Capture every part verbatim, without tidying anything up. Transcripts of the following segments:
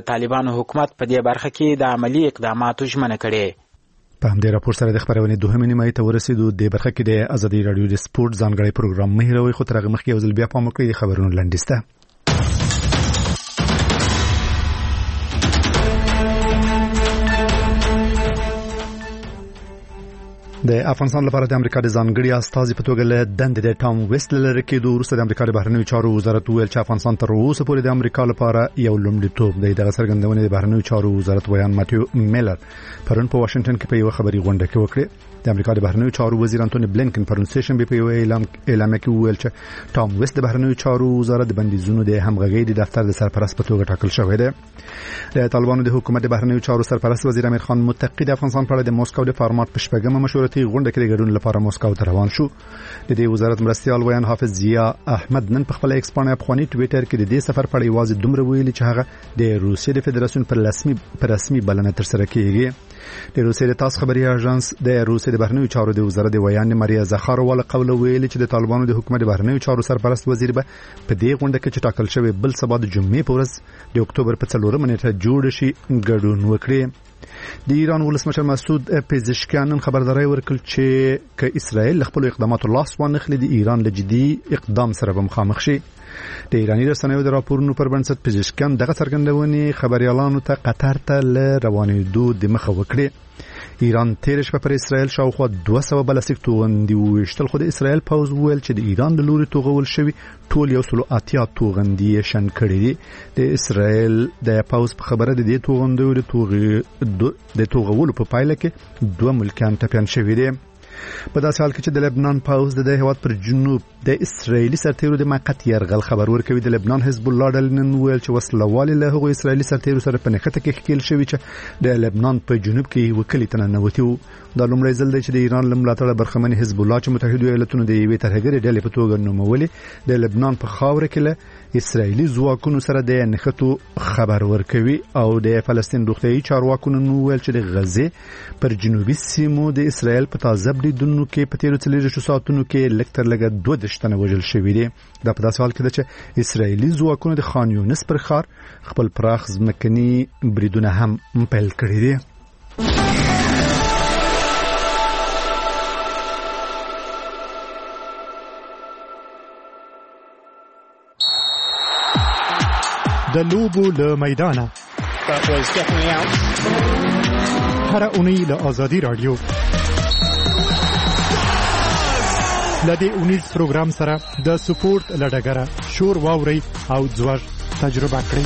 طالبانو حکومت په دې برخه کې د عملی اقداماتو ژمنه کړې. په همدې راپور سره د خبرونې دوهمې نیمایي ته ورسېدو. د برخه کې د ازادي راډیو د سپورت ځانګړی پروګرام مه هېروئ، خو تر هغه مخکې یو ځل بیا پام وکړئ د خبرونو لنډیز ته. د افغانستان لپاره د امریکا د ځانګړي استازي په توګه له دندې د ټام ویسټ لری کېدو وروسته د امریکا د بهرنیو چارو وزارت ویل چې افغانستان تر اوسه پورې د امریکا لپاره یو لومړیتوب دی. دغه څرګندونه د بهرنیو چارو وزارت ویان ماتیو میلر پرون په واشنگټن کې په یو خبري غونډه کې وکړه. د امریکا د بهرنیو چارو وزیر انټونی بلینکن پرون سیشن په یو اعلان اعلان کې ویل چې ټام ویسټ د بهرنیو چارو وزارت د بندیزونو د همغږي د دفتر د سرپرست په توګه ټاکل شوی دی. د طالبانو د حکومت د بهرنیو چارو سرپرست وزیر امیر خان متقی د افغانستان په اړه د موسکو د فارمات په شپږمه مشورتي غونډه کې د ګډون لپاره موسکو ته روان شو. د دې وزارت مرستيال ویان حافظ ضیا احمد نن په خپل ایکس باندې افغاني ټوئیټر کې د دې سفر په اړه یوازې دومره ویلي چې هغه د روسیې د فدراسیون پر رسمي پر رسمي بلنه تر سره کیږي. د روسیې د تاس خبري اژانس د روسیې د بهرنیو چارو د وزارت د ویان ماریا زخاروا له قوله ویلي چې د طالبانو د حکومت د بهرنیو چارو سرپرست وزیر به په دې غونډه کې چې ټاکل شوی بل سبا د جمعې په ورځ د اکتوبر په څلورمه نیټه جوړ شي ګډون وکړي. د ایران ولسمشر مسعود پزشکیان خبرداري ورکړه چې ک اسرائیل خپل اقدامات لاس وانخلي د ایران له جدي اقدام سره به مخامخ شي. د ایرانی رسنیو د راپورونو پر بنسټ پزشکیان دغه څرګندونې خبريالانو ته قطر ته ل روانېدو د مخه وکړي. ایران تیر شپه پر اسرائیل شاوخوا دوه سوه بلستیک توغندي وشتل، خو د اسرائیل پوز ویل چې د ایران د لوري توغول شوی ټول یو سلو اتیا توغندي شن کړي دي. د اسرائیل د پوز په خبره د دې توغندو د توغ د توغولو په پایله کې دوه ملکان ټپيان شوي دي. په داسې حال کې چې د لبنان پوز د هیواد پر جنوب د اسرایلی سرتیرو د موقت يرغل خبر ورکوي. د لبنان حزب الله ډلې نن ویل چې وسلوال له هغو اسرایلی سرتیرو سره په نښته کې ښکېل شوی چې د لبنان په جنوب کې وکړي تننوتی وو. دا لومړی ځل دی چې د ایران له ملاتړه برخمن حزب الله چې متحده ایالاتونو د یوې ترهګرې ډلې په توګه نومولې د لبنان په خاوره کې له اسرایلی ځواکونو سره د نښتو خبر ورکوي. او د فلسطین روغتیايي چارواکو نن ویل چې د غزې پر جنوبي سیمو د اسرایل په تازه بریدونو کې په تیرو څلوېښتو ساعتونو کې لږ تر لږه دوه دېرش تنه وژل شوي دي. دا په داسې حال کې ده چې اسرایلي ځواکونو د خان یونس پر ښار خپل پراخ ځمکني بریدونه هم پیل کړي دي. د لوبو له میدانه هر اونۍ له آزادي راډیو لدې اونیز پروګرام سره د سپورت لډګره شور واوري او ځوړ تجربه کړئ.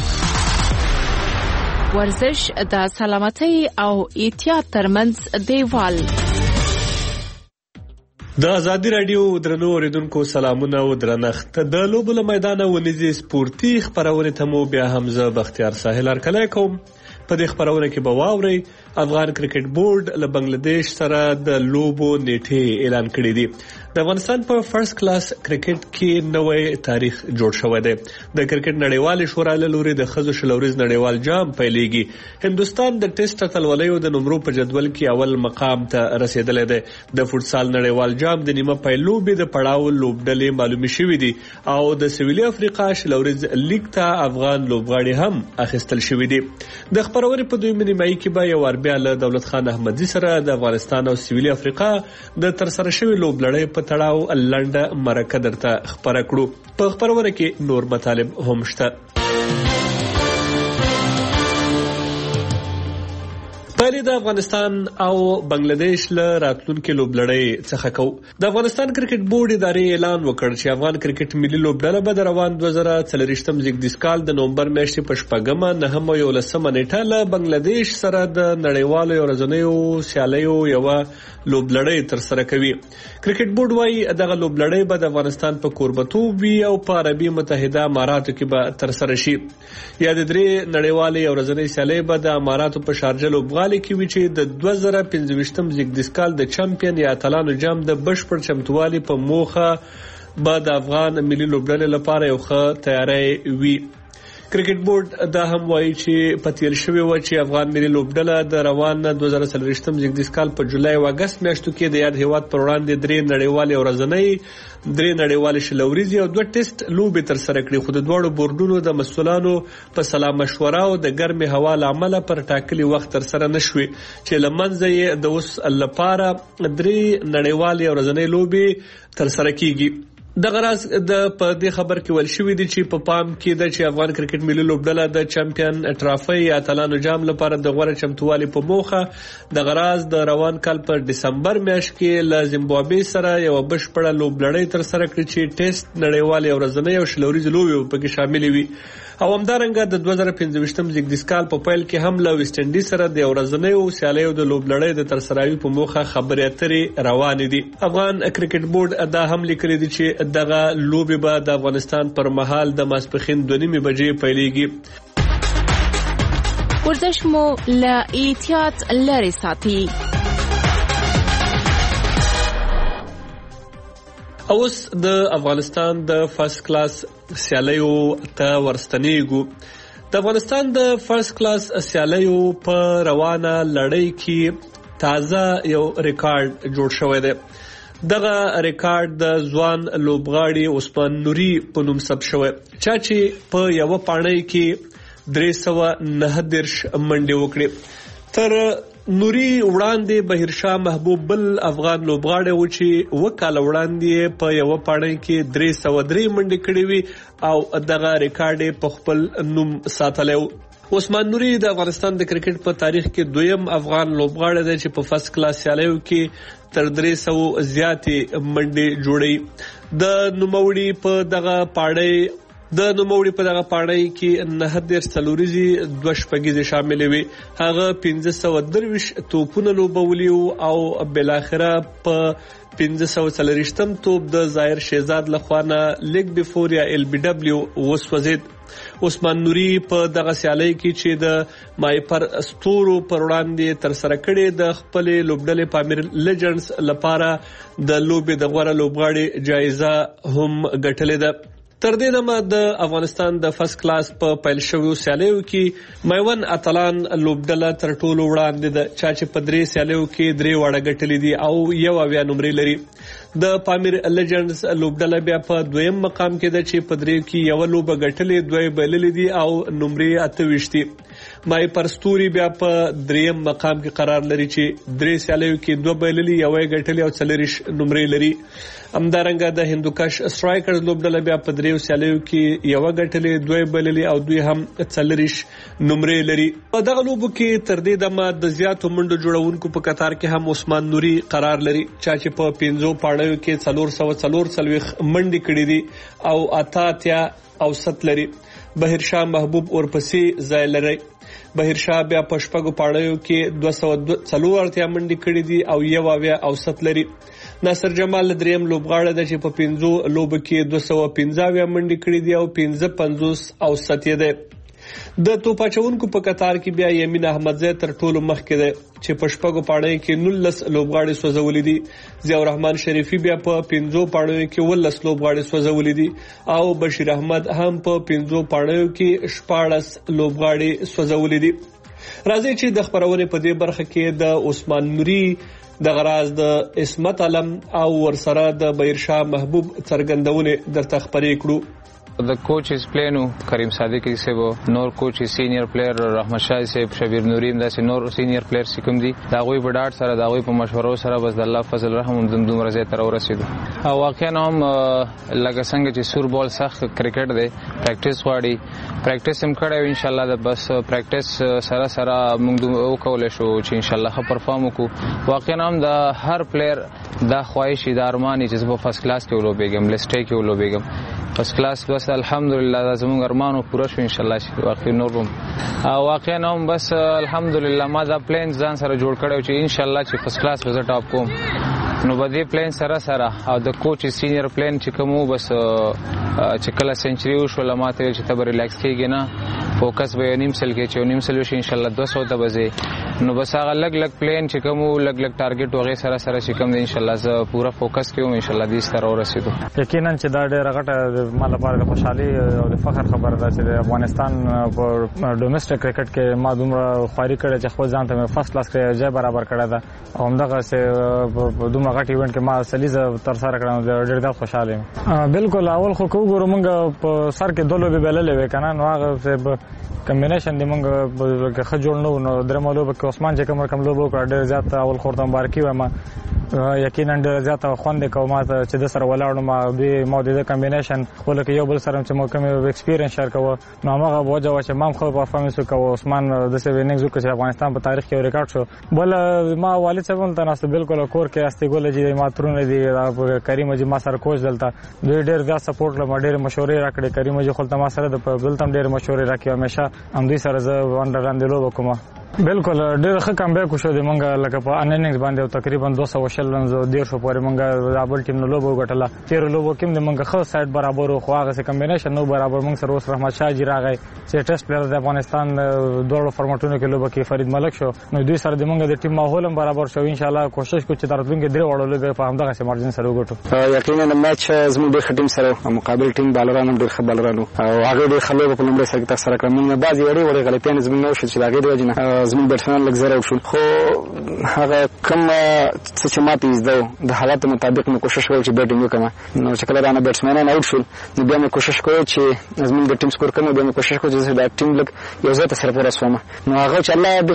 ورزش د سلامتۍ او احتیاط ترمنځ دیوال. د آزادي راډیو درنو اوریدونکو سلامونه او درنښت. د لوبو له میدانه ونیزي سپورتي خبرونه ته مو بیا حمزه بختیار ساحل هرکلی کوم. په دې خبرونه کې به واورئ افغان کرکټ بورډ له بنگلاديش سره د لوبو نیټه اعلان کړې دي. د افغانستان په فرست کلاس کرکټ کې نوې تاریخ جوړ شوی دی. د کرکټ نړیوال شورا له لوري د ښځو شلوريز نړیوال جام پیلېږي. هندستان د ټیسټ اتلولیو د نمرو په جدول کې اول مقام ته رسیدلی دی. د فوټسال نړیوال جام د نیمه پیلوبې د پړاو لوبډلې معلومې شوې دي او د سویلي افریقا شلوريز لیګ ته افغان لوبغاړي هم اخیستل شوي دي. د خبرونه په دویمه نیمایي کې به یو بیا له دولت خان احمدزي سره د افغانستان او سویلي افریقا د ترسره شوی لوبلړۍ په تړاو لنډه مرکه درته خبره کړو. په خبرونه کې نور مطالب هم شته. پهلی د افغانستان او بنگلاديش له راتلونکو لوبلړۍ څخه کو. د افغانستان کرکټ بورډ ادارې اعلان وکړ چې افغان کرکټ ملي لوبډله به د روان دوه زره څلوېښتم زیږدیز کال د نومبر میاشتې په شپږمه نهمه یولسمه نیټه له بنگلاديش سره د نړیوالو ورځنیو سیالیو یو لوبلړۍ ترسره کوي. کرکټ بورډ وايي دغه لوبلړۍ به د افغانستان په کوربتوب وي او په عربي متحده اماراتو کې به ترسره شي. یا د درې نړیوالې ورځنۍ سیالۍ به د اماراتو په شارجه لوبغالي کې وی چې د دوه زره پنځه زیږدیز کال د چمپیون یا اتلانو جام د بشپړ چمتووالي په موخه به د افغان ملي لوبډلې لپاره یو ښه تیاری وي. کرکټ بورډ دا هم وایي چې په تیر شوی و چې افغان ملي لوبډله د روان دوه زره څلوېښتم زیږدیز کال په جولای او اگست میاشتو کې د یاد هیواد پر وړاندې درې نړیوالې ورځنۍ درې نړیوالې شلوريزي او دوه ټیسټ لوبې تر سره کړې، خو د دواړو بورډونو د مسؤلانو په سلا مشوره او د ګرمې هوا له امله پر ټاکلي وخت تر سره نشوي چې لمنځه یې د اوس لپاره درې نړیوالې ورځنۍ لوبې تر سره کیږي. د غراز د په دې خبر کې ول شوې دي چې په پام کې د چې افغان کرکټ ملي لوبډله د چمپیون ټرافي یا اتلانو جام لپاره د غوړه چمتووالي په موخه د غراز د روان کال په دسمبر میاشت کې ل زیمبابوې سره یو بشپړه لوبلړۍ تر سره کړې چې ټیسټ نړیوالې ورځنۍ او شلوريز لوبې پکې شامل وي. او همدارنګه د دوه زره پنځه زیږدیز کال په پیل کې هم له ویسټ انډیز سره د ورځنۍ سیالیو د لوبلړۍ د تر سره په موخه خبرې اترې روان دي. افغان کرکټ بورډ دا هم لیکلي دي چې دغه لوبې به د افغانستان پر مهال د ماسپښین دوه نیمې بجې پیلېږي. ورزش مو له احتیاط لرې ساتي. اوس د افغانستان د فرست کلاس سیالیو ته ورستنیږو. د افغانستان د فرست کلاس سیالیو په روانه لړۍ کې تازه یو ریکارډ جوړ شوی دی. دغه ریکارډ د ځوان لوبغاړي عثمان نوري په نوم ثبت شوی، چا چې په یو پاڼۍ کې درې سوه نهه دېرش منډې وکړې. تر نوري وړاندې بهیرشاه محبوب بل افغان لوبغاړی و چې اوه کاله وړاندې په یو پاڼۍ کې درې سوه درې منډې کړې وي او دغه ریکارډ په خپل نوم ساتلی و. عثمان نوري د افغانستان د کرکټ په تاریخ کې دویم افغان لوبغاړی دی چې په فرست کلاس سیالیو کې تر درې سوه زیاتې منډې جوړي. د نوموړي په دغه پاڼۍ د نوموړي په دغه پاڼۍ کې نهه دېرش څلوریزې دوه شپږیزې شاملې وي. هغه پنځه سوه درویشت توپونه لوبولي او بالاخره په پنځه سوه څلوېښتم توپ د ظاهر شهزاد لخوا نه لیګ بیفور یا ال بی ډبلیو وسوځید. عثمان نوري په دغه سیالۍ کې چې د مایپر ستورو پر وړاندې تر سره کړې د خپل لوبډلې پامیر لیجنډز لپاره د لوبې د غوړه لوبغاړي جایزه هم ګټلې ده. تر دې دمه د افغانستان د فرست کلاس په پیل شویو سیالیو کې میوند اتلان لوبډله تر ټولو وړاندې ده، چا چې په درې سیالیو کې درې واړه ګټلې دي او یو اویا نمرې لري. د پامیر لیجنډز لوبډله بیا په دویم مقام کې ده چې په درې کې یو لوبه ګټلې، دوی بللې دي او نمرې اته ویشت دي. مای پرستوري بیا په دریم مقام کې قرار لري چې درې سیالیو کې دوه بللې، یو یې ګټلې او څلوېښت نمرې لري. همدارنګه د هندوکش سټرایکرز لوبډله بیا په دریو سیالیو کې یو ګټلې، دوی بللې او دوی هم څلوېښت نمرې لري. په دغه لوبو کې تر دې دمه د زیاتو منډو جوړونکو په قطار کې هم عثمان نوري قرار لري، چا چې په پنځو پاڼیو کې څلور سوه څلور څلوېښت منډې کړې دي او اته اتیا اوسط لري. بهیرشاه محبوب ورپسې ځای لري. بهیرشاه بیا په شپږو پاڼیو کې دوه سوه څلور اتیا منډې کړې دي او یو اویا اوسط لري. ناصر جمال دریم لوبغاړی دی چې په پنځو لوبو کې دوه سوه پنځه اویا منډې کړې دي او پنځه پنځوس اوسط یې دی. د توپ اچونکو په قطار کې بیا یمین احمدزی تر ټولو مخکې دی چې په شپږو پاڼیو کې نولس لوبغاړي سوځولي دي. ضیاء الرحمن شریفي بیا په پنځو پاڼیو کې ولس لوبغاړي سوځولي دي او بشیر احمد هم په پنځو پاڼیو کې شپاړس لوبغاړي سوځولي دي. راځي چې د خبرونې په دې برخه کې د عثمان نوري د غراز د اسمت علم او ورسره د بهیرشاه محبوب څرګندونه درته خبرې کړو. The coach is playing Karim Sadiqi sebo, nor coach is senior player Rahmat Shah sebo, Shabir Nurim dase nor senior player sikum di. Da goi badat sara da goi په مشورو سره بس د الله فضل رحم دم دوم رضی تر ورسېدو. او واقعا هم لکه څنګه چې سور بال سخت کرکټ دی، پریکټیس غواړي، پریکټیس هم کړی ان شاء الله. د بس پریکټیس سره سره موږ وکولای شو چې ان شاء الله ښه پرفارم وکړو. واقعا هم د هر پلیر دا خواهش د ارمان چې په فرست کلاس کې ولوبېږم، لسټې کې ولوبېږم فرست کلاس. بس الحمدلله زموږ ارمانو پوره شو ان شاء الله چې واقعي نور هم واقعا هم بس الحمدلله ما دا پلان ځان سره جوړ کړو چې ان شاء الله چې فرست کلاس به زه ټاپ کوم. نو به دې پلان سره سره او د کوچ سینیئر پلان چې کوم بس چې کله سنچري وشو لماته چې ته ریلیکس کېږي نه فوکس به نیم سل کې چې نیم سل شي ان شاء الله دوه سوه ته بځي نو بس هغه لګ لګ پلان چې کوم لګ لګ ټارګټ وغه سره سره چې کوم ان شاء الله ز پورا فوکس کوم ان شاء الله دې ستر ورسېدو. یقینا چې دا ډېر غټه مال لپاره د خوشحالي او د فخر خبره ده چې د افغانستان په ډومېسټک کرکټ کې ما دومره خواري کړې چې خپل ځان ته فرست کلاس کې ځای برابر کړی ده او همدغه سه دومره غټ ایونت کې ما سلیزه تر سره کړم ډېر ډېر خوشاله یم. بالکل اول خو کو ګورو موږ په سر کې دولو به بللې وې کنه نو هغه کمبینیشن دی موږ که خجول نو نو درملو به عثمان چې کوم رقم لوبو کړ ډېر زیات اول خورته مبارکي وایم یقینا ډېر زیات خوند کوم چې د سره ولاړم به مو د کمبینیشن خپل کې یو بل سره چې مو کوم ایکسپیرینس شیر کوو نو هغه وجه وا چې مام خو پرفورمنس وکاو عثمان د سه ویننګز وکړ چې افغانستان په تاریخ کې ریکارډ شو. بل ما والد صاحب ته ناس بالکل کور کې استی ګول چې ما ترونه دي کریم جی ما سره کوچ دلته ډېر زیات سپورټ لم ډېر مشورې راکړي کریم جی خپل ما سره د بلتم ډېر مشورې راکړي همیشه هم دوی سره زه انډر لاندې لوب کوم. بالکل ډېر ښه کم بیک شو دی مونږ لکه په انینګز باندې تقریبا دوه سوه شل رنز ډېر شو پورې مونږ رابل ټیم نو لوب وګټله تیر لوب کوم د مونږ ښه سایډ برابر خو هغه سه کمبینیشن نو برابر مونږ سره اوس رحمت شاه جی راغی چې ټیسټ پلیئر د افغانستان دوه فارمټونو کې لوب کې فرید ملک شو نو دوی سره د مونږ د ټیم ماحول هم برابر شو ان شاء الله کوشش کوو چې ترڅنګ درې وړو لوب په همدغه سه مارجن سره وګټو. یقینا د میچ زموږ د ټیم سره مقابل ټیم بالرانو ډېر ښه بالرانو او هغه ډېر ښه لوب په لومړي سر کې تر سره کړم موږ بعضي وړي وړي غلطیان زموږ نو شو چې هغه د وجنه زموږ بیټسمن لږ زره وشول خو هغه کوم څه چې ماته زده د حالات مطابق مې کوشش وکړ چې بیټینګ وکړم نو چې کله دا نه بیټسمنان اوټ شول نو بیا مې کوشش کوم چې زموږ د ټیم سکور کوم بیا مې کوشش کوم چې دا ټیم لګ یو ځای ته سره ورسوم نو هغه چې الله ډېر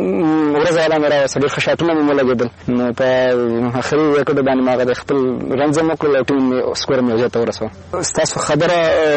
ورځ والا مې راوستل ډېر ښه شاټونه مې ولګېدل نو په اخري وکړه باندې ما هغه خپل رنز مې کړل ټیم سکور مې یو ځای ته ورسوم. تاسو خبره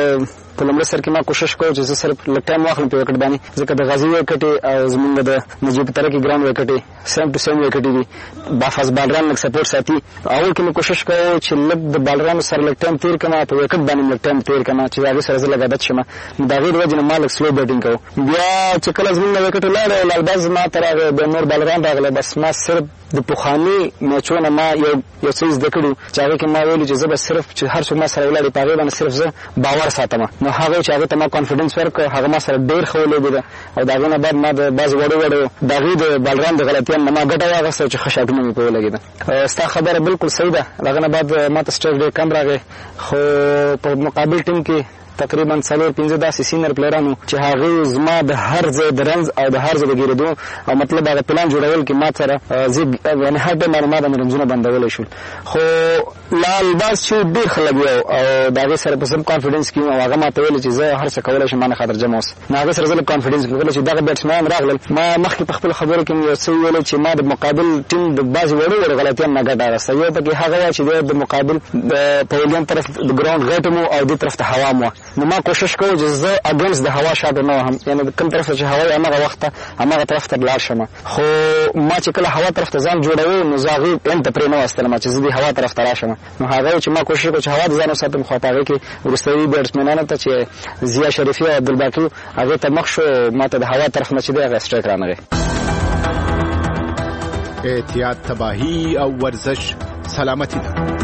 په لومړي سر کې ما کوشش کوم چې زه صرف لږ ټایم واخلم په وکټ باندې ځکه د غازي وکټ او زمونږ د نجیب ترکی ګراوند وکټ سیم ټو سیم وکټ دي بافاز بالران لږ سپورټ ساتي اول کې مې کوشش کوم چې لږ د بالرانو سره لږ ټایم تیر کړم په وکټ باندې لږ ټایم تیر کړم چې هغه سره زه لږ عادت شم دا غیر وجه نه ما لږ سلو بیټینګ کوم بیا چې کله زمونږ وکټ لاړ لالباز ما تر هغه د نور بالران راغله بس ما صرف د پوخانی میچونه ما یو یو څه زده کړو چې هغه کې ما ویل چې زه به صرف چې هر څوک ما سره ولاړ په هغه باندې صرف زه باور ساتم نو هغه چې هغه ته ما کانفیډنس ورکړ هغه ما سره ډېر خولې دي او دا غونه بعد ما د باز وړو وړو دا غي د بالران د غلطیان ما ګټه واغسته چې خشاټونه مې په لګیدا ستا خبره بالکل صحیح ده هغه بعد ما ته سټیج ډېر کم راغی خو په مقابل ټیم کې تقریبا څلور پنځه داسې سینیئر پلیرانو چې هغه زما د هر ځای د رنز او د هر ځای د ګیرېدو او مطلب هغه پلان جوړول کې ما سره یعنی هر ټایم باندې ما باندې رنزونه بندولی شول خو لال باز چې ډېر ښه لګیا او د هغې سره په سم کانفیډنس کې او هغه ما ته ویل چې زه هر څه کولی شم ما نه خاطر جمع اوس نو هغې سره زه لږ کانفیډنس کړی چې دغه بیټسمنان راغلل ما مخکې په خپلو خبرو کې مې یو څه وویلی چې ما د مقابل ټیم د بعضې وړو وړو غلطیان نه ګټه اخیسته یو پکې هغه وه چې د مقابل په ولیان طرف د ګراونډ غټ مو او دې طرف ته هوا مو نو ما کوشش کوم چې زه اګینست د هوا شاته نه وهم یعنی کوم طرف چې هوا یې هغه وخت هغه طرف ته لاړ شم خو ما چې کله هوا طرف ته ځان جوړوي نو زه هغې انت پرې نه واستلم چې زه د هوا طرف ته راشم نو هغه چې ما کوشش کوم چې هوا د ځان وساتم خو په هغې کې وروستوي بیټسمنانو ته چې ضیا شریفي او عبدالباقي هغې ته مخ شو ما ته د هوا طرف نه چې دی هغه سټرایک رانغی. احتیاط تباهي او ورزش سلامتی ده.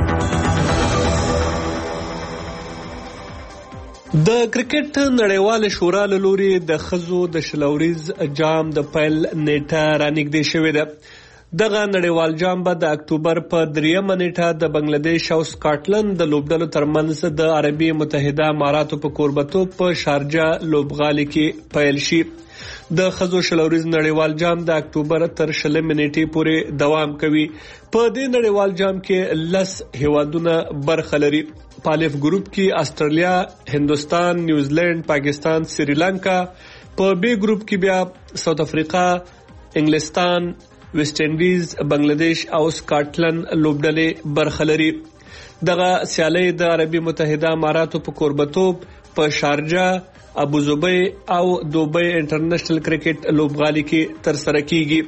د کرکټ نړیواله شورا له لوري د ښځو د شلوریز جام د پیل نیټه رانږدې شوې ده. دغه نړیوال جام به د اکتوبر په دریمه نیټه د بنگلادیش او سکاټلند د لوبډلو ترمنځ د عربي متحده اماراتو په کوربتوب په شارجه لوبغالي کې پیل شي. د ښځو شلوریز نړیوال جام د اکتوبر تر شلمې نیټې پورې دوام کوي. په دې نړیوال جام کې لس هیوادونه برخه لري. په الف ګروپ کې استرالیا، هندوستان، نیوزیلند، پاکستان، سریلانکا. په بی ګروپ کې بیا ساوث افریقا، انګلستان، ویسټ انډیز، بنگلادیش او سکاټلند لوبډلې برخه لري. دغه سیالي د عربي متحده اماراتو په کوربتوب په شارجه، ابوظبي او دوبۍ انټرنیشنل کرکټ لوبغالي کې ترسره کیږي.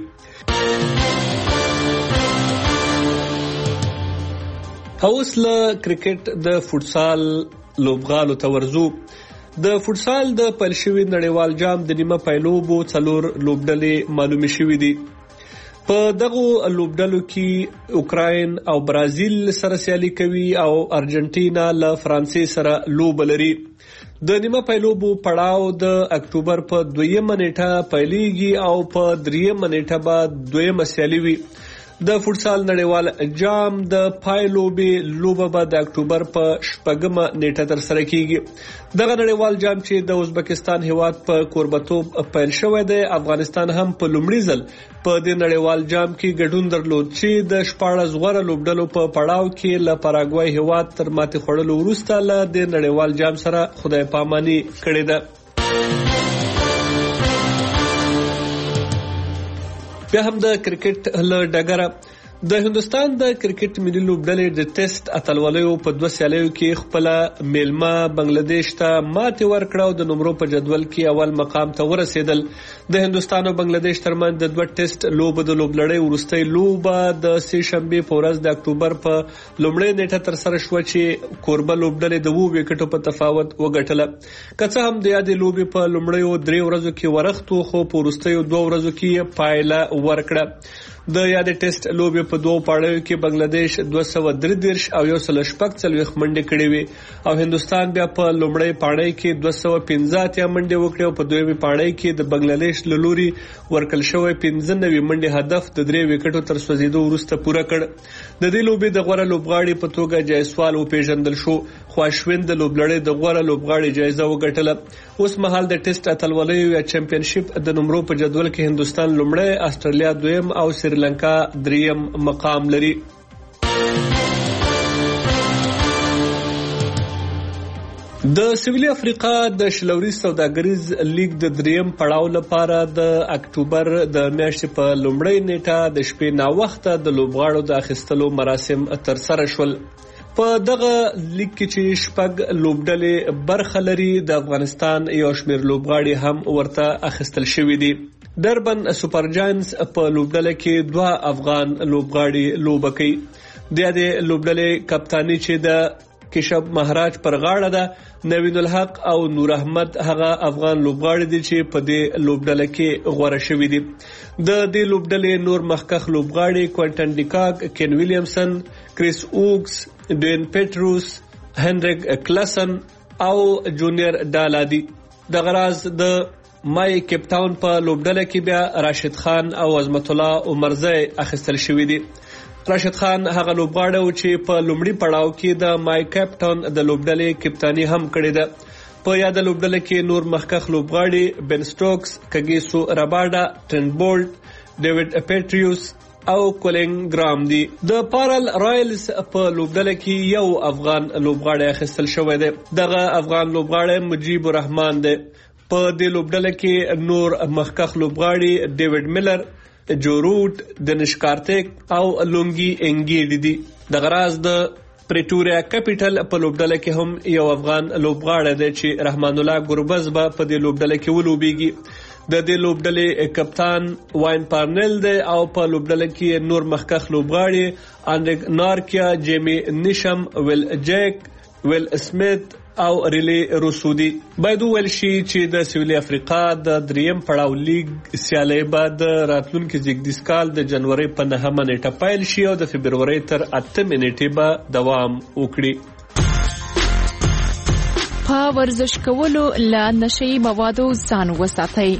اوس له کرکټ د فوټسال لوبغالو ته ورځو. د فوټسال د پیل شوي نړیوال جام د نیمه پایلوبو څلور لوبډلې معلومې شوې دي. په دغو لوبډلو کې اوکراین او برازیل سره سیالي کوي او ارجنټینا له فرانسې سره لوبه لري. د نیمه پایلوبو پړاو د اکتوبر په دویمه نیټه پیلېږي او په دریمه نیټه به دویمه سیالي وي. د فوټسال نړیوال جام د پایلوبې لوبه به د اکتوبر په شپږمه نیټه ترسره کیږي. دغه نړیوال جام چې د ازبکستان هیواد په کوربتوب پیل شوی دی، افغانستان هم په لومړي ځل په دې نړیوال جام کې ګډون درلود چې د شپاړس غوره لوبډلو په پړاو کې له پاراګوای هیواد تر ماتې خوړلو وروسته له دې نړیوال جام سره خدای پاماني کړې ده. بیا هم د کرکټ له ډګره د هندستان د کرکټ ملي لوبډلې د ټیسټ اتلولیو په دوه سیالیو کې خپل میلمه بنگلاديش ته ماتې ورکړه او د نمرو په جدول کې اول مقام ته ورسېدل. د هندستان او بنگلاديش ترمنځ د دوه ټیسټ لوبو د لوبلړۍ وروستۍ لوبه د سې شنبه په ورځ د اکتوبر په لومړۍ نیټه ترسره شوه چې کوربه لوبډلې د وو وکټو په تفاوت وګټله. که څه هم د یادې لوبې په لومړیو درې ورځو کې ورختو، خو په وروستیو دوه ورځو کې پایله ورکړه. د یادې ټیسټ لوبې په دوه پاړیو کې بنگلاديش دوه سوه درې دېرش او یو سل شپږ څلوېښت منډې کړې وې او هندستان بیا په لومړۍ پاړۍ کې دوه سوه پنځه اتیا منډې وکړې او په دویمې پاړۍ کې د بنگلاديش له لوري ورکړل شوی پنځه نوي منډې هدف د درې وکټو تر سوځېدو وروسته پوره کړ. د دې لوبې د غوره لوبغاړي په توګه جایسوال وپېژندل شو، خو اشوین د لوبلړۍ د غوره لوبغاړي جایزه وګټله. اوس مهال د ټیسټ اتلولیو یا چمپیونشپ د نمرو په جدول کې هندستان لومړی، استرالیا دویم او سریلانکا دریم مقام لري. د سویلي افریقا د شلوري سوداګریز لیگ د دریم پړاو لپاره د اکتوبر د میاشتې په لومړۍ نیټه د شپې ناوخته د لوبغاړو د اخیستلو مراسم ترسره شول. په دغه لیگ کې چې شپږ لوبډلې برخه لري، د افغانستان یو شمېر لوبغاړي هم ورته اخیستل شوي دي. دربن سوپر جاینټس په لوبډله کې دوه افغان لوبغاړي لوبه کوي. د دې لوبډلې کپتانی چې د کشب مهاراج پر غاړه ده، نوین الحق او نور احمد هغه افغان لوبغاړي دي چې په دې لوبډله کې غوړه شوي دي. د دې لوبډلې نور مخکښ لوبغاړي کوینټن ډیکاک، کین ویلیامسن، کریس اوکس، ډین پیټروس، هنریک کلسن او جونیئر ډالا دي. د غراز د مای کیپ ټاون په لوبډله کې بیا راشد خان او عظمت الله عمرزی اخیستل شوي دي. راشد خان هغه لوبغاړی و چې په لومړي پړاو کې د مای کیپ ټاون د لوبډلې کپتانی هم کړې ده. په یاده لوبډله کې نور مخکښ لوبغاړي بن سټوکس، کګیسو راباډا، ټرنټ بولټ، ډیوډ پیټریوس او کولینګ ګرام دي. د پارل رایلز په لوبډله کې یو افغان لوبغاړی اخیستل شوی دی. دغه افغان لوبغاړی مجیب الرحمن دی. په دې لوبډله کې نور مخکښ لوبغاړي ډیوډ میلر، جو روټ، دنش کارتیک او لونګي انګیډ دي. د غراز د پریټوریا کیپټل په لوبډله کې هم یو افغان لوبغاړی دی چې رحمان الله ګربز به په دې لوبډله کې ولوبېږي. د دې لوبډلې کپتان واین پارنل دی او په لوبډله کې نور مخکښ لوبغاړي انډریک نارکیا، جیمی نیشم، ویل جیک، ویل سمیت او ریلی روسودی. باید ویل شي چې د سویلي افریقا د دریم پړاو لیگ سیالۍ به د راتلونکي زیږدیز کال د جنوري په نهمه نیټه پیل شي او د فبرورۍ تر اتمې نیټې به دوام وکړي. په ورزش کولو له نشئی موادو ځان وساتئ.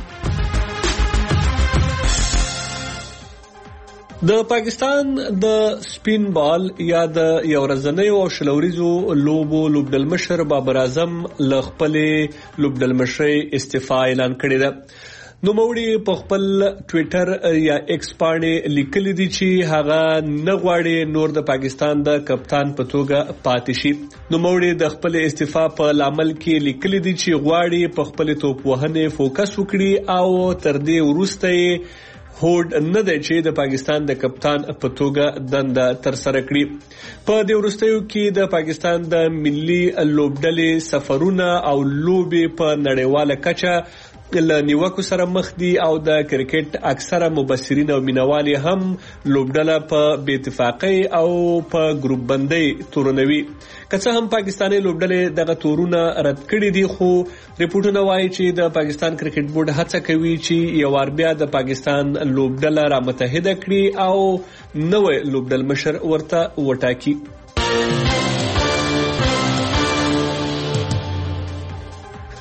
د پاکستان د سپین بال یا د یو ورځنیو او شلوریزو لوبو لوبډل مشر بابر اعظم له خپلې لوبډل مشرۍ استعفا اعلان کړې ده. نوموړي په خپل ټویټر یا ایکس باندې لیکلي دي چې هغه نه غواړي نور د پاکستان د کپتان په توګه پاتې شي. نوموړي د خپل استعفا په لامل کې لیکلي دي چې غواړي په خپل توپ وهنې فوکس وکړي او تر دې وروسته هوډ نه دی چې د پاکستان د کپتان په توګه دنده ترسره کړي. په دې وروستیو کې د پاکستان د ملي لوبډلې سفرونه او لوبې په نړیواله کچه له نیوکو سره مخ دي او د کرکټ اکثره مبصرین او مینوال هم لوبډله په بې اتفاقۍ او په ګروپ بندۍ تورنوي. که څه هم پاکستاني لوبډلې دغه تورونه رد کړي دي، خو ریپورټونه وایي چې د پاکستان کرکټ بورډ هڅه کوي چې یو وار بیا د پاکستان لوبډله را متحده کړي او نوې لوبډل مشر ورته وټاکي.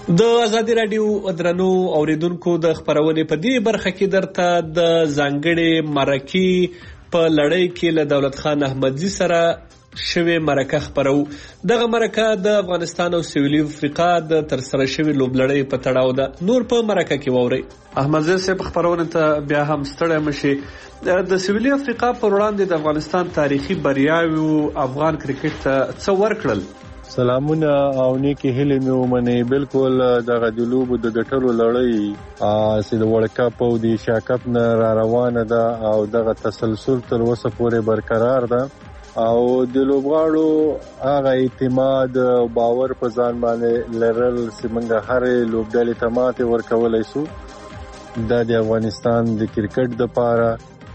د ازادي راډیو درنو اوریدونکو د خبرونې په دې برخه کې درته د ځانګړې مرکې په لړۍ کې له دولت خان احمدزي سره شوی مرکه خبرو. دغه مرکه د افغانستان او سویلي افریقا د ترسره شوی لوبلړۍ په تړاو ده. نور په مرکه کې واورئ. احمدزي صاحب خبرونه ته بیا هم ستړی مشي. د سویلي افریقا پر وړاندې د افغانستان تاریخي بریاوي افغان کرکټ ته څه ورکړل؟ سلامونه او نیکی هیلې مې ومنئ. بالکل دغه د لوبو د ګټلو لړۍ چې د ورلډ کپ او د ایشیا کپ نه را روانه ده او دغه تسلسل تر اوسه پورې برقرار ده او د لوبغاړو هغه اعتماد او باور په ځان باندې لرل چې موږ هرې لوبډلې ته ماتې ورکولی شو. دا د افغانستان د کرکټ دپاره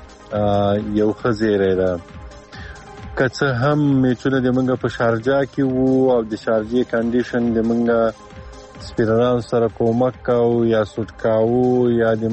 یو ښه زیری ده. که څه هم میچونه د موږ په شارجه کې وو او د شارجې کنډیشن د موږ سپینرانو سره کومک کاو یا سوټ کاو یا د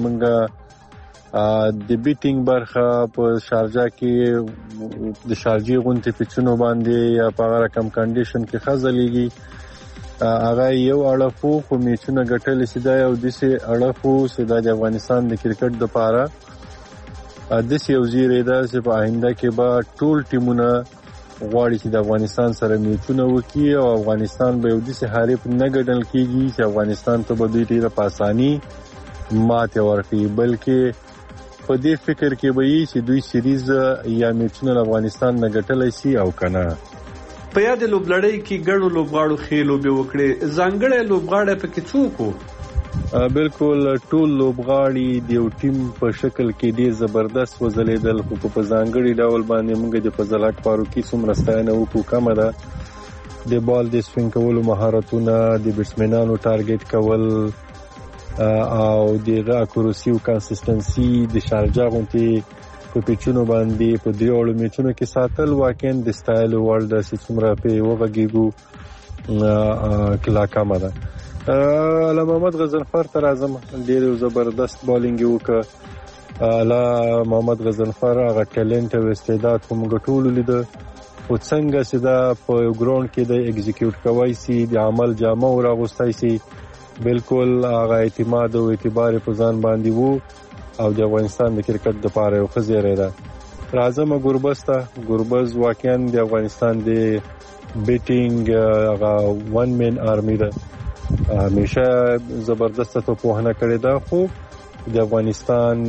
موږ د بیټینګ برخه په شارجه کې د شارجې غونډې پیچونو باندې یا په هغه رقم کنډیشن کې ښه ځلیږي هغه یو اړخ وو، خو میچونه ګټلې چې دا یو داسې اړخ وو چې دا د افغانستان د کرکټ دپاره داسې یو زیری ده چې په آینده کې به ټول ټیمونه غواړي چې د افغانستان سره میچونه وکړي او افغانستان به یو داسې حریف نه ګڼل کېږي چې افغانستان ته به دوی ډېره په اساني ماتې ورکړي، بلکې په دې فکر کې به وي چې دوی سیریز یا میچونه له افغانستان نه ګټلی شي او که نه. په یاد لوبلړۍ کې ګڼو لوبغاړو ښې لوبې وکړې. ځانګړی لوبغاړی پکې څوک و؟ بالکل ټول لوبغاړي د یو ټیم په شکل کې ډېر زبردست وځلېدل، خو په ځانګړي ډول باندې موږ د فضل حق فاروقي څومره ستاینه وکړو کمه ده. د بال د سوینګ کولو مهارتونه، د بیټسمنانو ټارګټ کول او د اکوروسي او کنسسټنسي د شارجه غونډې په پیچونو باندې په دریوړو میچونو کې ساتل واقعا د ستایلو وړ ده چې څومره پرې وغږېږو کلا کمه ده. علامه محمد غضنفر ته راځم. ډېر یو زبردست بالینګ یې وکړه. علامه محمد غضنفر هغه ټیلنټ او استعداد خو موږ ټولو لیده، خو څنګه چې دا په یو ګراوند کې د ایګزیکیوټ کوی سي، د عمل جامه وراغوستی سي، بالکل هغه اعتماد او اعتبار په ځان باندې وو او د افغانستان د کرکټ دپاره یو ښه زیری ده. راځم ګربز ته. ګربز واقعا د افغانستان د بیټینګ هغه ون مین آرمي ده، همیشه زبردسته توپوهنه کړې ده، خو د افغانستان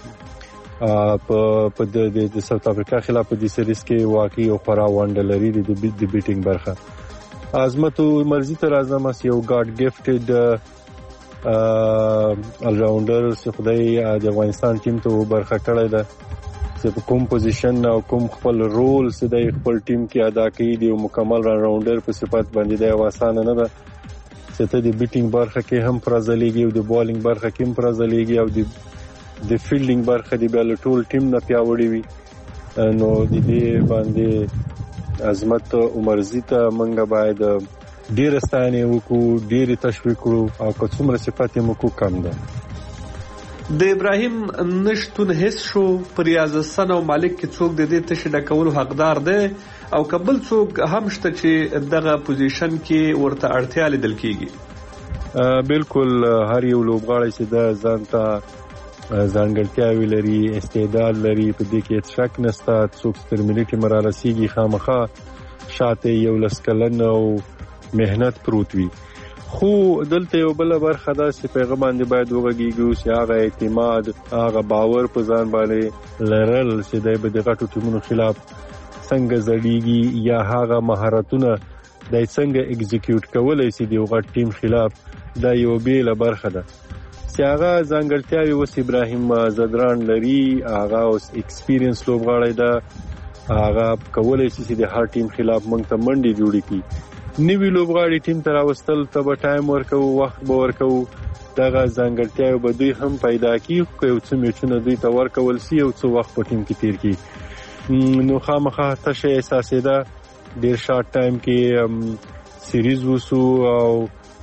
په د ساوت افریقا خلاف په دې سریز کې واقعي یو خورا ونډه لري د بیټینګ برخه. عظمت عمرزي ته راځم. یو ګاډ ګفټډ الراونډر چې خدای د افغانستان ټیم ته برخه کړی ده، چې په کوم پوزیشن او کوم خپل رول چې د خپل ټیم کې ادا کوي د یو مکمل راونډر په صفت باندې د اسانه نه ده چې ته د بیټینګ برخه کې هم پرځلېږي او د بالینګ برخه کې هم پرځلېږي او د د فیلډینګ برخه د بیا ټول ټیم نه پیاوړی وي. نو د دې باندې عظمت عمرزي ته موږ باید ډېره ستاینې وکړو، ډېرې تشویق کړو او که څومره صفت یې وکړو کم ده. د ابراهیم نشتون حس شو. پر ریاض حسن او مالک کې څوک د دې تشې ډکولو حقدار دی او کبل څوک هم شته چې دغه پوزیشن کې ورته اړتیا لیدل کیږي؟ بالکل هر یو لوبغاړی چې د ځان ته ځانګړتیاوې لري، استعداد لري، په دې کې هېڅ شک نشته. څوک چې تر ملي ټیمه را رسېږي خامخا شاته یو لس کلن او محنت پروت وي، خو دلته یو بله برخه ده چې په هغه باندې باید وغږېږو چې هغه اعتماد، هغه باور په ځان باندې لرل چې دی به د غټو ټیمونو خلاف څنګه زړیږي یا هغه مهارتونه دی څنګه اگزیکیوټ کولی شي د یو غټ ټیم خلاف، دا یو بیله برخه ده چې هغه ځانګړتیاوې اوس ابراهیم زدران لري. هغه اوس ایکسپیرینس لوبغاړی ده، هغه کولی شي چې د هر ټیم خلاف موږ ته منډې جوړې کړي. نوي لوبغاړي ټیم ته راوستل ته به ټایم ورکوو، وخت به ورکوو، دغه ځانګړتیاوې به دوی هم پیدا کړي، خو یو څه میچونه دوی ته ورکول شي، یو څه وخت په ټیم کې تیر کړي. نو خامخا تشه احساسېده ډېر شارټ ټایم کې سیریز وسو او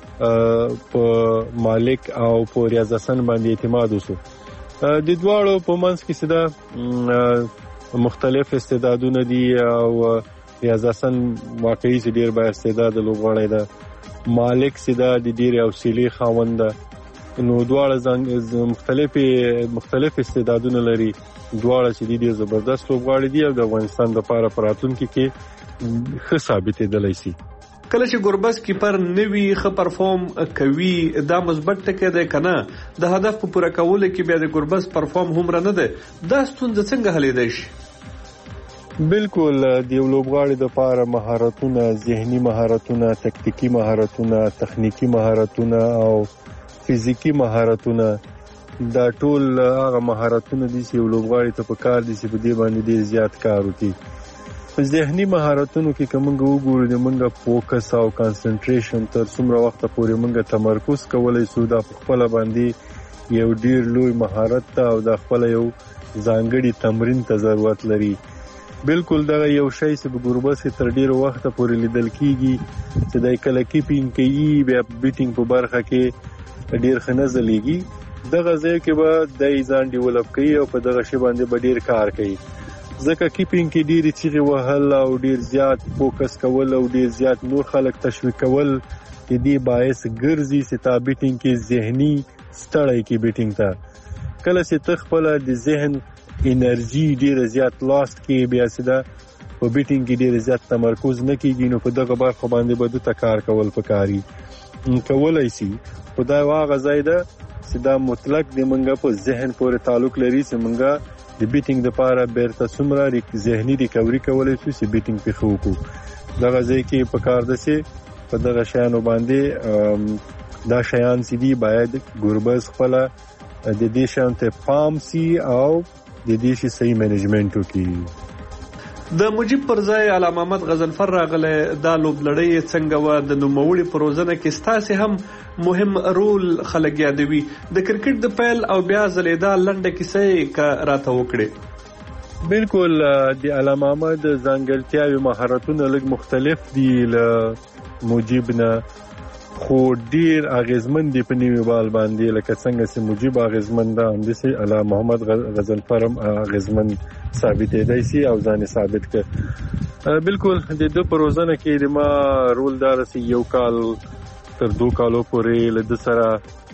په مالک او په ریاض حسن باندې اعتماد وسو. د دواړو په منځ کې څه مختلف استعدادونه دي او ریاض حسن واقعي چې ډېر با استعداد لوبغاړی ده، مالک سیدا د ډېرې حوصلې خاوند ده. نو دواړه مختلفې مختلف استعدادونه لري. دواړه چې دي زبردست لوبغاړي دي او د افغانستان لپاره په راتلونکي کې ښه ثابتېدلی شي. کله چې ګربز کیپر نوی ښه پرفارم کوي دا مثبت ټکی دی که نه؟ د هدف په پوره کولو کې بیا د ګربز پرفارم هومره نه دی، دا ستونزه څنګه حلیدی شي؟ بالکل د یو لوبغاړي دپاره مهارتونه، ذهني مهارتونه، تکتیکي مهارتونه، تخنیکي مهارتونه او فزیکي مهارتونه، دا ټول هغه مهارتونه دي چې یو لوبغاړي ته پکار دي چې په دې باندې ډېر زیات کار وکړي. په ذهني مهارتونو کې که موږ وګورو د موږ فوکس او کانسنټریشن تر څومره وخته پورې موږ تمرکز کولی شو، دا په خپله باندې یو ډېر لوی مهارت ده او دا خپله یو ځانګړي تمرین ته ضرورت لري. بالکل دغه یو شی چې په ګربز کې تر ډېره وخته پورې لیدل کېږي چې دی کله کیپینګ کوي بیا بیټینګ په برخه کې ډېر ښه نه ځلیږي. دغه ځای کې به دی ځان ډیولپ کوي او په دغه شی باندې به ډېر کار کوي. ځکه کیپینګ کې ډېرې چیغې وهل او ډېر زیات فوکس کول او ډېر زیات نور خلک تشویق کول د دې باعث ګرځي چې تا بیټینګ کې ذهني ستړی کې بیټینګ ته. کله چې ته خپله د ذهن انرژي ډېره زیات لاست کې بیا چې ده په بیټینګ کې ډېر زیات تمرکز نه کېږي، نو په دغه برخو باندې به ده ته کار کول پکاري. کولی شي خو دا یو هغه ځای ده چې دا مطلق د موږ په ذهن پورې تعلق لري چې موږ د بیټینګ دپاره بیرته څومره ذهني ریکوري کولی شو چې بیټینګ پې ښه وکړو. دغه ځای کې پکار ده چې په دغه شیانو باندې دا شیان چې دي باید ګربز خپله د دې شیانو ته پام سي او د دې شي صحیح مینجمنټ وکړي. د مجیب پر ځای علامه محمد غضنفر راغلی، دا لوبلړۍ څنګه وه؟ د نوموړي په روزنه کې ستاسې هم مهم رول خلک یادوي. د کرکټ د پیل او بیا ځلېدا لنډه کیسه یې که راته وکړې. بالکل د علامه محمد ځانګړتیاوې مهارتونه لږ مختلف دي له مجیب نه، خو ډیر اغیزمن دی په نیمه بال باندې، لکه څنګه چې مجیب اغیزمن ده همداسې علامه محمد غضنفر هم اغیزمن ثابتېدی شي او ځان یې ثابت کړ. بالکل د ده په روزنه کې د ما رول دا رسي یو کال تر دو کالو پورې له ده سره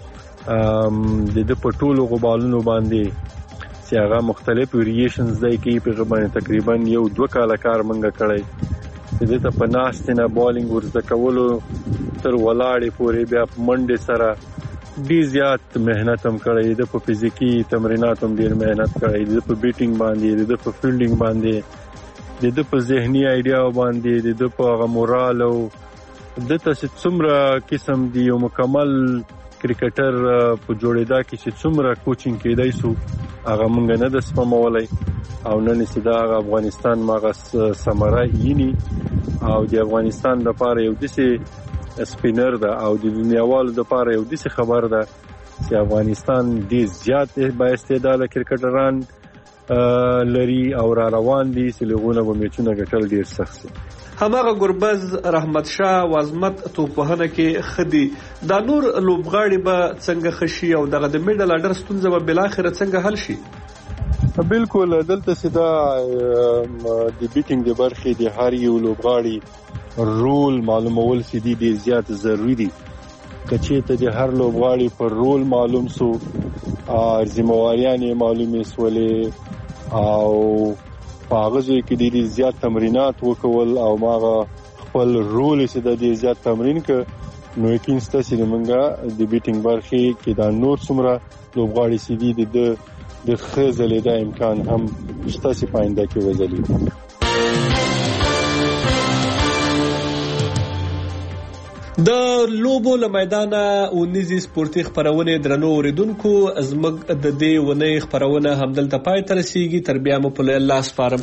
د ده په ټولو غبالونو باندې چې هغه مختلف ویریشنز دی کوي په هغه باندې تقریبا یو دوه کاله کار موږ کړی. د دې ته په ناستې نه بالینګ ور زده کولو تر ولاړې پورې بیا په منډې سره ډېر زیات محنت هم کړی. د په فزیکي تمرینات هم ډېر محنت کړی، د په بیټینګ باندې، د په فیلډینګ باندې، د د په ذهني آیډیا باندې، د د په هغه مورال او د ته چې څومره قسم دی یو مکمل کرکټر په جوړېدا کې چې څومره کوچینګ کېدی شو هغه موږ نه د سپمولی او نن چې دا هغه افغانستان مغه ثمره ییني او د افغانستان لپاره یو داسې سپینر ده او د دنیاوالو لپاره یو داسې خبر ده چې افغانستان ډېر زیات با استعداده کرکټران لري او را روان دي چې لغونه به میچونه ګټل ډېر سخت شي. هماغه ګربز، رحمت شاه، وازمت توپوهنه کې ښه دي. دا نور لوبغاړي به څنګه ښه شي او دغه د میډل اډر ستونزه به بالاخره څنګه حل شي؟ بالکل دلته چې دا د بیټینګ د برخې د هر یو لوبغاړي رول معلومول چې دي ډېر زیات ضروري دي. که چېرته د هر لوبغاړي پر رول معلوم سو، ذمهواریان یې معلومې سولې او په هغه ځای کې ډېر زیات تمرینات وکول او ماغه خپل رول چې د ډېر زیات تمرین ک نو یقین سته چې موږ د بیټینګ برخې کې دا نور څومره لوبغاړي چې دي د د ښه ځلېدا امکان هم شته چې په آینده کې وځلېږي. د لوبو له میدانه اونیزي سپورتي خپرونې درنو اوریدونکو، زموږ د دې ونې خپرونه همدلته پای ته رسیږي. تر بیا مو په الله سپارم.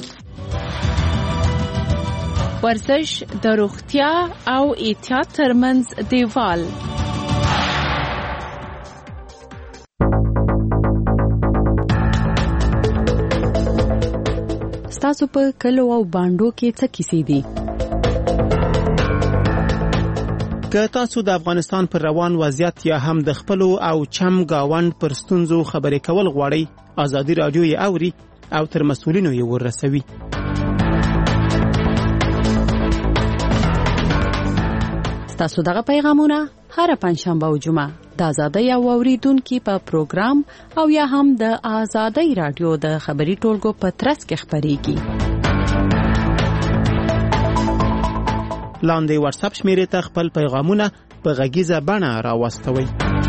ورزش د روغتیا او احتیاط ترمنځ دیوال. ستاسو په کلو او باندو کې څه کیسې دي؟ که تاسو د افغانستان پر روان وضعیت یا هم د خپل او چم گاوند پر ستونزو خبرې کول غواړئ، ازادي رادیو یې اوري او تر مسؤلینو یې ورسوي. تاسو دغه پیغامونه هر پنځشنبه او جمعه د آزادۍ او اوریدونکو په پروګرام او یا هم د آزادۍ رادیو د خبري ټولګو په ترڅ کې خبريږي. لاندې واتس اپ شمیرې ته خپل پیغامونه په غږیزه بڼه راوستوئ.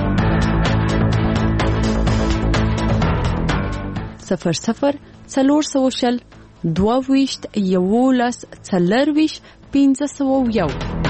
صفر صفر څلور سوه شل دوه ویشت یولس څلور ویشت پنځه سوه یو